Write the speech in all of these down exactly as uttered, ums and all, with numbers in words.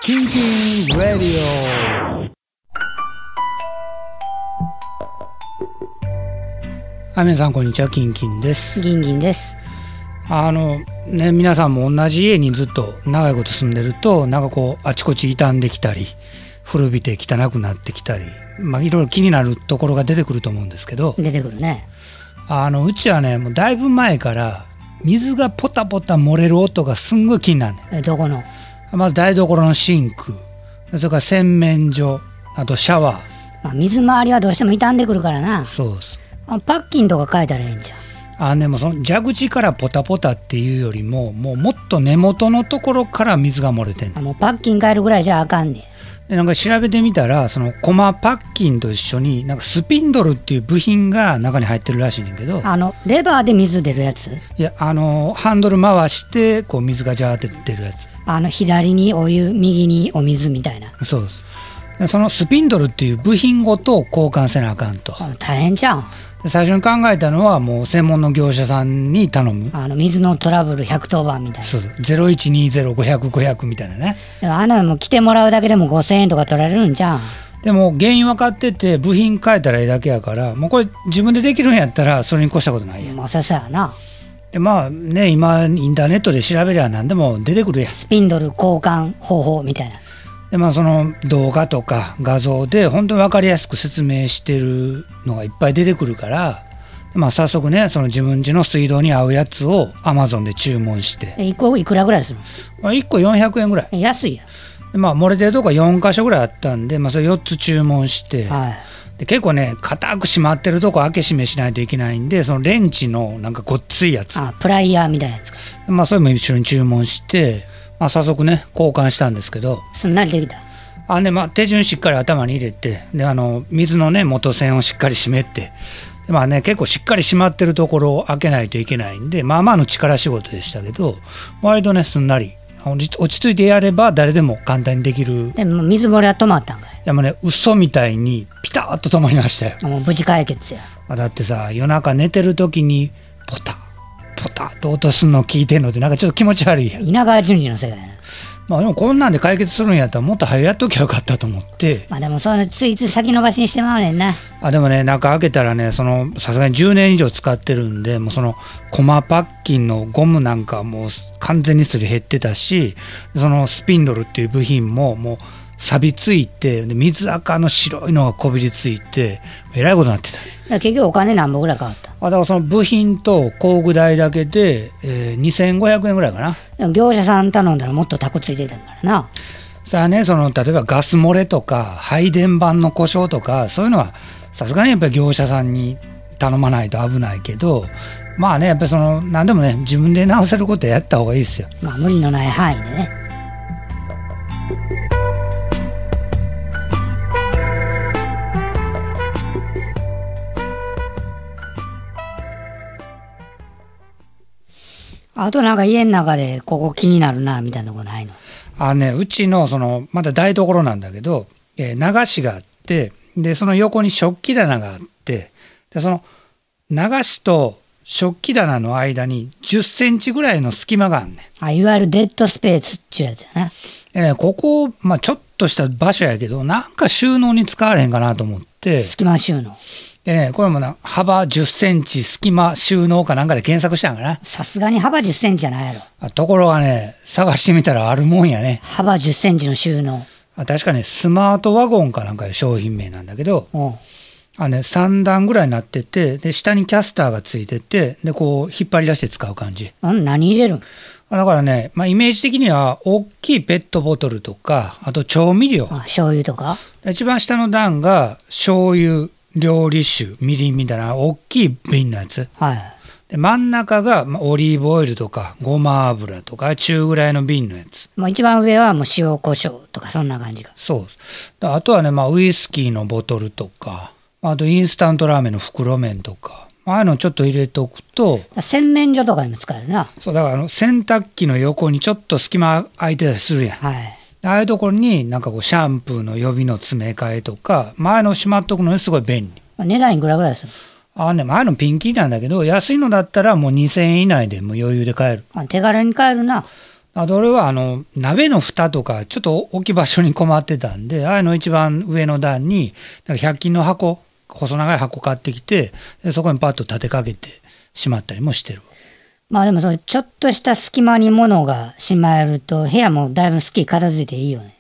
キンキンラディオ。はい、皆さんこんにちは、キンキンです。 ギンギンです。 あのね、皆さんも同じ家にずっと長いこと住んでると、なんかこうあちこち傷んできたり古びて汚くなってきたり、まあ、いろいろ気になるところが出てくると思うんですけど、 出てくるね。あのうちはね、もうだいぶ前から水がポタポタ漏れる音がすんごい気になるね。 えどこの？ まず台所のシンク、それから洗面所、あとシャワー、 まあ、水回りはどうしても傷んでくるからな。 そうです。 あパッキンとか変えたらええんじゃん。 あでもその蛇口からポタポタっていうよりも、もうもっと根元のところから水が漏れてんねん。 あもうパッキン変えるぐらいじゃあかんねん。 でなんか調べてみたら、そのコマパッキンと一緒になんかスピンドルっていう部品が中に入ってるらしいねんけど、 あのレバーで水出るやつ？ いや、あのハンドル回してこう水がジャーって出るやつ。 あの左にお湯右にお水みたいな。 そうです。でそのスピンドルっていう部品ごと交換せなあかんと。 大変じゃん。 で最初に考えたのはもう専門の業者さんに頼む。 あの水のトラブルひゃくとおばんみたいな。 そうゼロいちにゼロごひゃくごひゃくみたいなね。 でもあんなのも来てもらうだけでもごせんえんとか取られるんじゃん。 でも原因分かってて部品変えたらええだけやから、もうこれ自分でできるんやったらそれに越したことないやん。 まあそうそうやな。 でまあね、今インターネットで調べりゃ何でも出てくるやん。 スピンドル交換方法みたいな。 でまあその動画とか画像で本当に分かりやすく説明してるのがいっぱい出てくるから、まあ、早速ね、その自分家の水道に合うやつをアマゾンで注文して、 いっこいくらぐらいするの？いっこよんひゃくえんぐらい。 安いや。 で、まあ、漏れてるとこよんかしょぐらいあったんで、まあ、それよっつ注文して、 はい、 で結構ね固く閉まってるとこ開け閉めしないといけないんで、そのレンチのなんかごっついやつ、 あプライヤーみたいなやつか。 まあ、それも一緒に注文して、まあ、早速ね交換したんですけど、 すんなりできた。 あ、ねまあ、手順しっかり頭に入れて、であの水のね元栓をしっかり閉めて、でまあね、結構しっかり閉まってるところを開けないといけないんで、まあまあの力仕事でしたけど、割とねすんなり落ち着いてやれば誰でも簡単にできる。 でも水漏れは止まったんかい？ いやもうね、嘘みたいにピタッと止まりましたよ。 もう無事解決や。 まあ、だってさ、夜中寝てる時にポタポタと音すんの聞いてんのってなんかちょっと気持ち悪いやん。 稲川淳二の世界やな。 まあでもこんなんで解決するんやったらもっと早やっときゃよかったと思って。 まあでもそのついつい先延ばしにしてまうねんな。 あでもね、中開けたらね、そのさすがにじゅうねん以上使ってるんで、もうそのコマパッキンのゴムなんかもう完全にすり減ってたし、そのスピンドルっていう部品ももう錆びついて、で水垢の白いのがこびりついてえらいことになってた。 結局お金何本ぐらいかかった？ あだからその部品と工具代だけで、えー、にせんごひゃくえんぐらいかな。 でも業者さん頼んだらもっとタコついてたからな。 さあね、その例えばガス漏れとか配電板の故障とかそういうのはさすがにやっぱり業者さんに頼まないと危ないけど、まあね、やっぱりその何でもね自分で直せることはやった方がいいですよ。 まあ無理のない範囲でね。あとなんか家の中でここ気になるなみたいなとこないの？ あね、うちのそのまだ台所なんだけど、えー、流しがあって、でその横に食器棚があって、でその流しと食器棚の間にじゅっセンチぐらいの隙間があんねん。 あ、いわゆるデッドスペースっていうやつやな。 でね、ここ、まあ、ちょっとした場所やけどなんか収納に使われへんかなと思って、 隙間収納でね、これもな幅じゅっセンチ隙間収納かなんかで検索したんかな。 さすがに幅じゅっセンチじゃないやろ。 ところがね、探してみたらあるもんやね。 幅じゅっセンチの収納。 あ確かね、スマートワゴンかなんかいう商品名なんだけど、 おうあ、ね、さん段ぐらいになってて、で下にキャスターがついてて、でこう引っ張り出して使う感じ。 ん何入れるん？ だからね、まあ、イメージ的には大きいペットボトルとか、あと調味料、 あ醤油とか。 一番下の段が醤油、料理酒、みりんみたいな大きい瓶のやつ。 はい。 で真ん中がまあオリーブオイルとかごま油とか中ぐらいの瓶のやつ。 もう一番上はもう塩コショウとかそんな感じか。 そうであとはね、まあ、ウイスキーのボトルとか、あとインスタントラーメンの袋麺とか、ああいうのちょっと入れておくと、 洗面所とかにも使えるな。 そうだからあの洗濯機の横にちょっと隙間空いてたりするやん。 はい。 ああいうところになんかこうシャンプーの予備の詰め替えとか、前のしまっとくのにすごい便利。 値段いくらぐらいする？ ああね、前のピンキーなんだけど、安いのだったらもうにせんえん以内でもう余裕で買える。 あ手軽に買えるな。 あと俺はあの鍋の蓋とかちょっと置き場所に困ってたんで、ああいうの一番上の段にひゃく均の箱、細長い箱買ってきて、でそこにパッと立てかけてしまったりもしてる。 まあでもそのちょっとした隙間に物がしまえると部屋もだいぶすっきり片付いていいよね。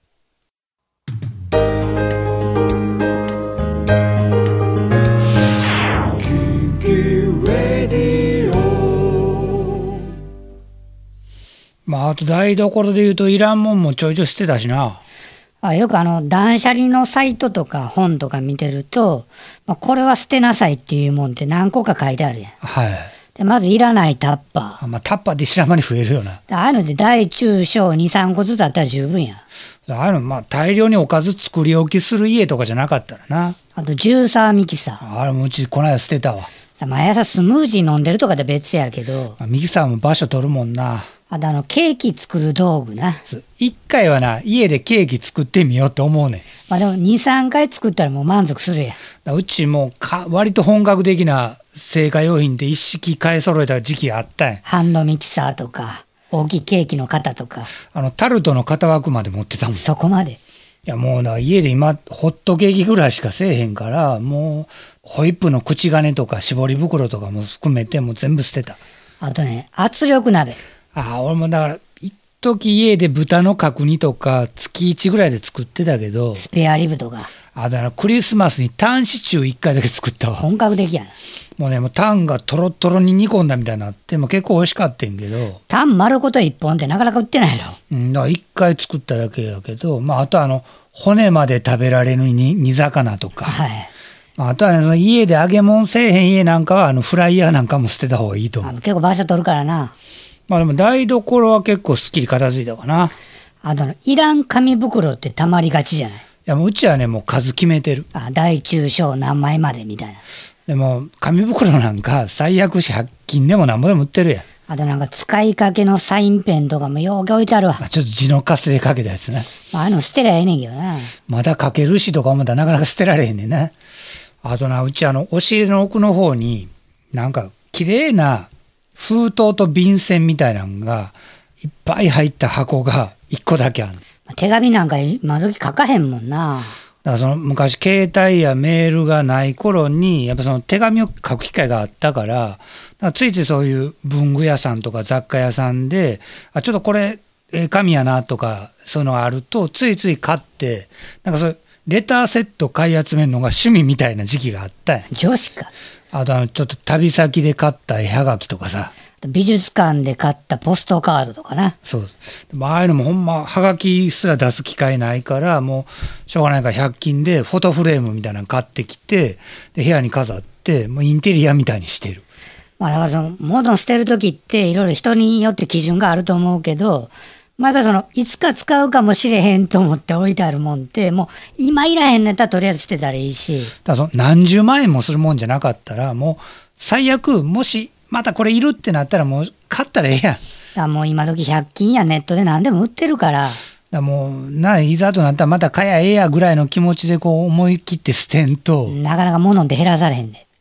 まあ、あと台所でいうといらんもんもちょいちょい捨てたしな。 あ、よくあの断捨離のサイトとか本とか見てると、まあ、これは捨てなさいっていうもんって何個か書いてあるやん。 はい。 でまずいらないタッパー。 あまあ、タッパーで知らん間に増えるよな。 ああいうので大中小に、さんこずつあったら十分や。 ああいうのまあ大量におかず作り置きする家とかじゃなかったらな。 あとジューサーミキサー。 あれもうちこの間捨てたわ。 毎朝スムージー飲んでるとかで別やけど、 ミキサーも場所取るもんな。 あとあのケーキ作る道具な。 一回はな家でケーキ作ってみようと思うねん。 まあでもに、さんかい作ったらもう満足するやん。 うちもか割と本格的な生活用品で一式買い揃えた時期あったんや。 ハンドミキサーとか大きいケーキの型とか、 あのタルトの型枠まで持ってたもん。いそこまで。 やもうな家で今ホットケーキぐらいしかせえへんから、もうホイップの口金とか絞り袋とかも含めてもう全部捨てた。 あとね、圧力鍋。 ああ俺もだから一時家で豚の角煮とか月いちぐらいで作ってたけど、 スペアリブとか。 あだからクリスマスにタンシチューいっかいだけ作ったわ。 本格的やな。 もうねもうタンがトロトロに煮込んだみたいになってもう結構美味しかったんけど、 タン丸ごといっぽんってなかなか売ってないやろ。 うんだからいっかい作っただけやけど、まああとあの骨まで食べられるに煮魚とか、 はい。 まあ、あとはねその家で揚げ物せえへん家なんかはあのフライヤーなんかも捨てた方がいいと思う。 あの結構場所取るからな。 まあでも台所は結構すっきり片付いたかな。 あとあのいらん紙袋ってたまりがちじゃない。 いやもううちはねもう数決めてる。 あ、大中小何枚までみたいな。 でも紙袋なんか最悪ひゃく均でもなんぼでも売ってるやん。 あとなんか使いかけのサインペンとかもようけ置いてあるわ。 まあちょっと字のかすれかけたやつな。 まあ、ああいうの捨てりゃええねんけどな。 まだ書けるしとか思ったらなかなか捨てられへんねんな。あとなうちあの押し入れの奥の方になんか綺麗な封筒と便箋みたいなのがいっぱい入った箱がいっこだけある。 手紙なんか今時書かへんもんな。 だからその昔携帯やメールがない頃にやっぱその手紙を書く機会があったから、だからついついそういう文具屋さんとか雑貨屋さんであちょっとこれええ紙やなとかそういうのがあるとついつい買って、なんかそういうレターセット買い集めるのが趣味みたいな時期があったんや。 女子か。 あとあのちょっと旅先で買った絵はがきとかさ、 美術館で買ったポストカードとかな。 そうでもああいうのもほんまはがきすら出す機会ないからもうしょうがないからひゃく均でフォトフレームみたいなの買ってきてで部屋に飾ってもうインテリアみたいにしてる。 まあだからその物を捨てるときっていろいろ人によって基準があると思うけど、まあやっぱそのいつか使うかもしれへんと思って置いてあるもんってもう今いらへんねったらとりあえず捨てたらいいし。 だからその何十万円もするもんじゃなかったらもう最悪もしまたこれいるってなったらもう買ったらええやん。だかだからもう今時ひゃく均やネットで何でも売ってるから。 らもうないざとなったらまた買やええやぐらいの気持ちでこう思い切って捨てんと。 なかなか物って減らされへんで。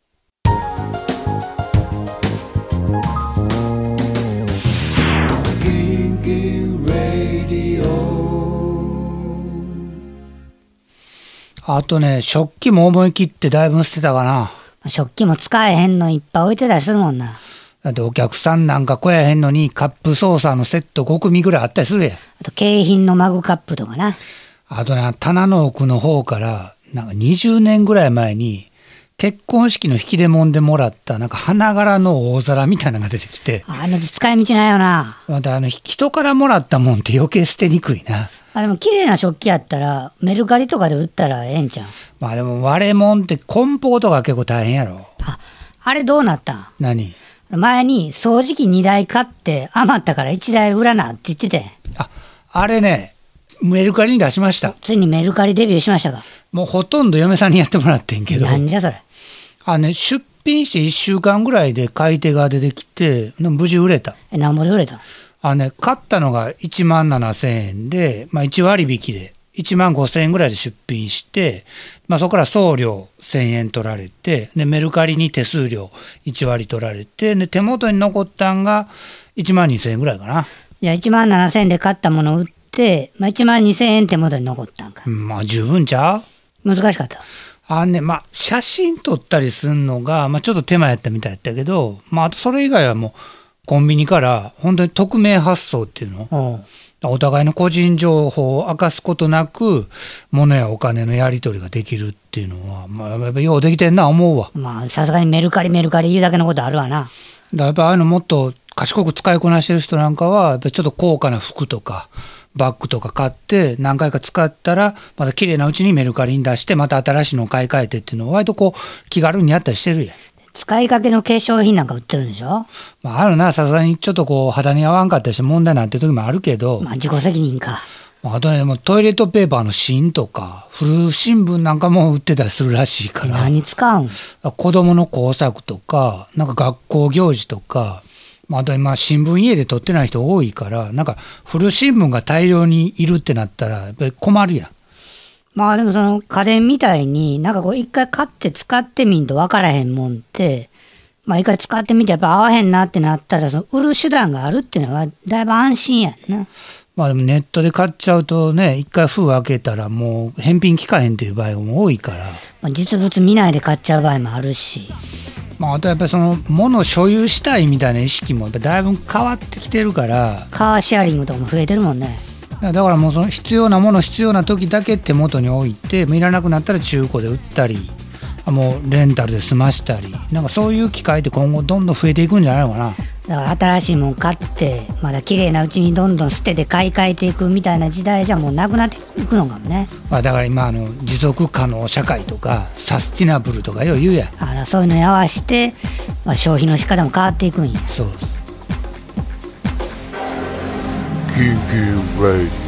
あとね食器も思い切ってだいぶ捨てたかな。 食器も使えへんのいっぱい置いてたりするもんな。 だってお客さんなんか来やへんのにカップソーサーのセットご組ぐらいあったりするやん。 あと景品のマグカップとかな。 あとな棚の奥の方からなんかにじゅうねんぐらい前に結婚式の引き出物でもらったなんか花柄の大皿みたいなのが出てきて、 あの使い道ないよな。 またあの人からもらったもんって余計捨てにくいな。 あでも綺麗な食器やったらメルカリとかで売ったらええんちゃう。 まあでも割れ物って梱包とか結構大変やろ。 ああれどうなったん。 何前に掃除機にだい買って余ったからいちだい売らなって言ってて。 ああれねメルカリに出しました。 ついにメルカリデビューしましたか。 もうほとんど嫁さんにやってもらってんけど、 なんじゃそれ。 あ、ね、出品していっしゅうかんぐらいで買い手が出てきて無事売れた。 えなんぼで売れた。 あ、ね、買ったのがいちまんななせんえんで、まあ、いち割引でいちまんごせんえんぐらいで出品して、まあ、そこから送料せんえん取られてでメルカリに手数料いち割取られてで手元に残ったんがいちまんにせんえんぐらいかな。 じゃあいちまんななせんえんで買ったものを売って、まあ、いちまんにせんえん手元に残ったんか。 まあ十分ちゃう。 難しかった。 あね、まあ写真撮ったりすんのが、まあ、ちょっと手間やったみたいやったけど、まああとそれ以外はもうコンビニから本当に匿名発送っていうの、お互いの個人情報を明かすことなく物やお金のやり取りができるっていうのは、まあ、やっぱようできてんな思うわ。 まあさすがにメルカリメルカリ言うだけのことあるわな。 だからやっぱああいうのもっと賢く使いこなしてる人なんかはやっぱりちょっと高価な服とかバッグとか買って何回か使ったらまた綺麗なうちにメルカリに出してまた新しいのを買い替えてっていうのを割とこう気軽にやったりしてるやん。 使いかけの化粧品なんか売ってるんでしょ。 まあ、あるな、さすがにちょっとこう肌に合わんかったりして問題になってる時もあるけど、 まあ自己責任か。 あとね、もうトイレットペーパーの芯とか古新聞なんかも売ってたりするらしいから。 何使うん？ 子供の工作とかなんか学校行事とか、あと今新聞家で取ってない人多いから、なんか古新聞が大量にいるってなったらやっぱり困るやん。 まあでもその家電みたいになんかこう一回買って使ってみんと分からへんもんって、まあ一回使ってみてやっぱ合わへんなってなったらその売る手段があるっていうのはだいぶ安心やんな。 まあでもネットで買っちゃうとね、一回封開けたらもう返品効かへんっていう場合も多いから、 まあ、実物見ないで買っちゃう場合もあるし、 まあ、あとやっぱりその物を所有したいみたいな意識もやっぱだいぶ変わってきてるから、 カーシェアリングとかも増えてるもんね。 だからもうその必要なもの必要な時だけ手元に置いて、いらなくなったら中古で売ったり、もうレンタルで済ましたり、なんかそういう機会って今後どんどん増えていくんじゃないのかな。 だから新しいもん買ってまだ綺麗なうちにどんどん捨てて買い替えていくみたいな時代じゃもうなくなっていくのかもね。 まあ、だから今あの持続可能社会とかサスティナブルとかよう言うやん。 あらそういうのに合わせて、まあ、消費の仕方も変わっていくんや。 そうです。 キューキューレイ